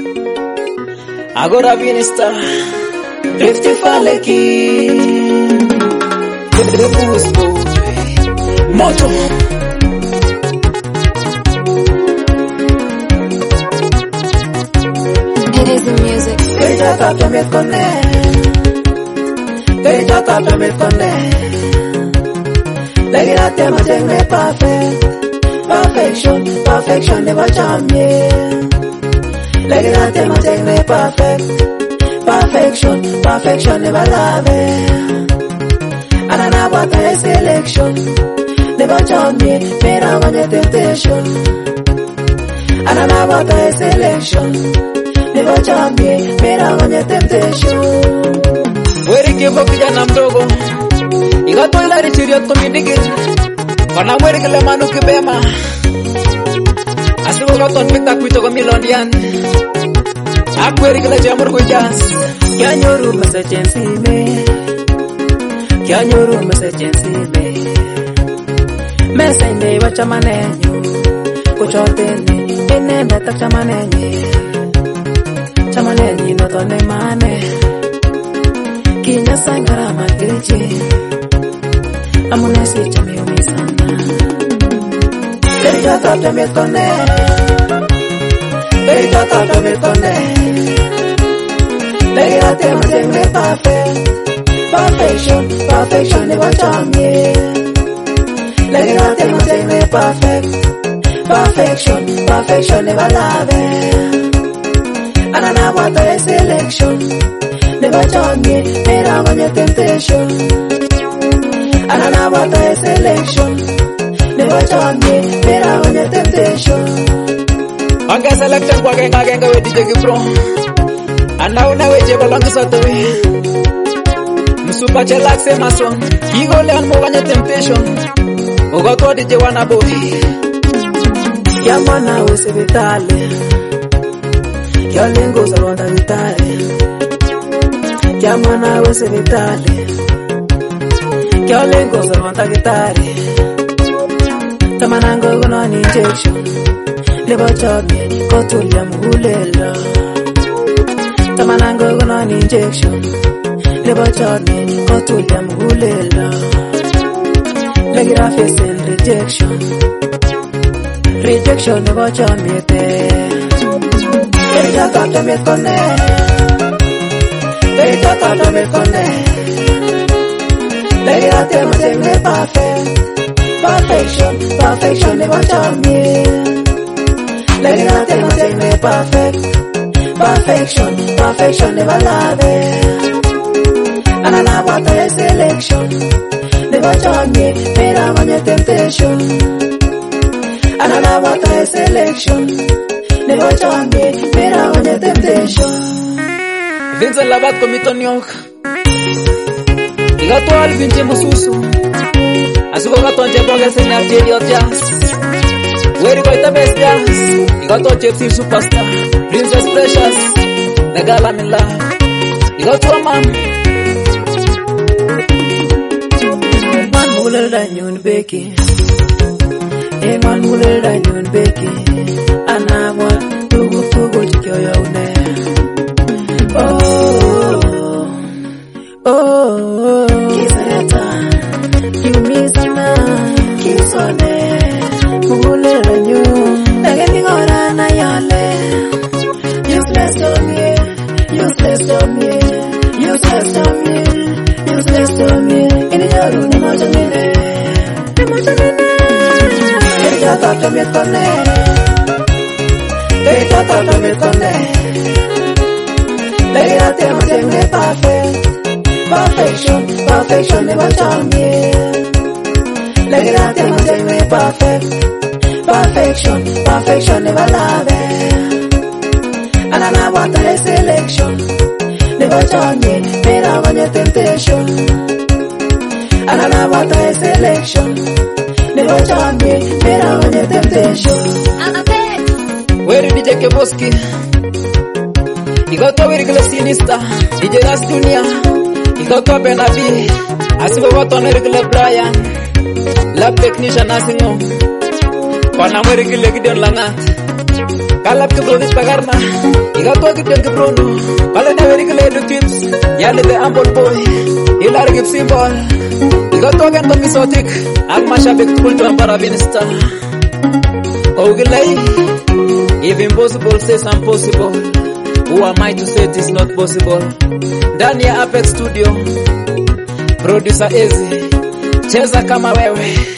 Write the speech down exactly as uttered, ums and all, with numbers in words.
Agora Vinista Rifty Faleki Busco Moto It is the music. Querida tata me esconde Querida tata me esconde La grata me tiene perfect Perfection, perfection never champion La grata me tiene perfect Perfection, perfection never love Anana what a selection Never champion, made out on your temptation Anana what a selection Never champion, made out on your temptation Where you give up kijana mdogo Igato ila richiriot kumindigir Wana mwere kile manu kibema Asigo gaton mikta kuito komilondian Akwere kile jamur kujas Kya nyoru masa chensi me Kya nyoru masa chensi me Mesa inde wacha manenyo Kuchotene Ine metak chamanenye Chamanenye no tone mane Kinya sangara magirichi Amunesi chami umisana Perika tata me kone Perika tata me kone Leia te me perfect Perfection, perfection never champion Leia te me perfect Perfection, perfection never love Anana what a selection Never champion, made out on your temptation Anana what a selection Never champion, made out on your temptation Anga selection kwa genga genga we D J Gipro Ana una we je balanga satowe Msupa chelak se mason Kigo le anmo wanya temptation Ogoto D J wana boy Yamana we se vitale Kya lengo salwanda vitale Yamana we se vitale Kya lengo salwanda vitale Tamanango guna ni injection Lebo chobi kotulia mhulela Tamanango guna ni injection Lebo chobi kotulia mhulela Legira face and rejection Rejection lebo chobi te Perika tata me kone Perika tata me kone Legira te me perfect Perfection, perfection never champion Legira te me perfect Perfection, perfection never love Anana what a selection Never champion, made out on your temptation Anana what a selection Never champion, made out on your temptation Vincent Labat komito nyok Igato Alvin jembo susu Asuko gato jembo ga senyar jeli of jazz Where you got the best jazz You got to J F C superstar Princess Precious The girl I'm in love You got to a man Man mulel da nyun beki E man mulel da nyun beki Anagwa Tugu tugu chikyo ya une Oh Oh Oh Kisareta Yumizana Kisone Mulel da nyun Nageni ngora na yale Useless to me Useless to me Useless to me Useless to me Ini jaru ni moja mine Ni moja mine Perika tata me kone Perika tata me kone Legira te me perfect Perfection, perfection never champion Legira te me perfect Perfection, perfection never love Anana what a selection Never champion, made out on your temptation Anana what a selection Never champion, made out on your temptation Where D J Keboski Ikato wirikile sinista D J Ras Dunia Ikato Benabi Asibo wato wirikile Brian Lab technician asingo Pana wirikile Gideon Langat Kalap Kibrodis Pagarna, Igato Kitchen Kibrono, Palana Vericulated Tips, Yali the Ample Boy, Hilar Gip Symbol, Igato and the Misotic, Agmasha Victul Paravinista. Ogilay, if impossible says I'm possible, who am I to say it is not possible? Dania Apex Studio, Producer Ezi, Cheza Kama Wewe.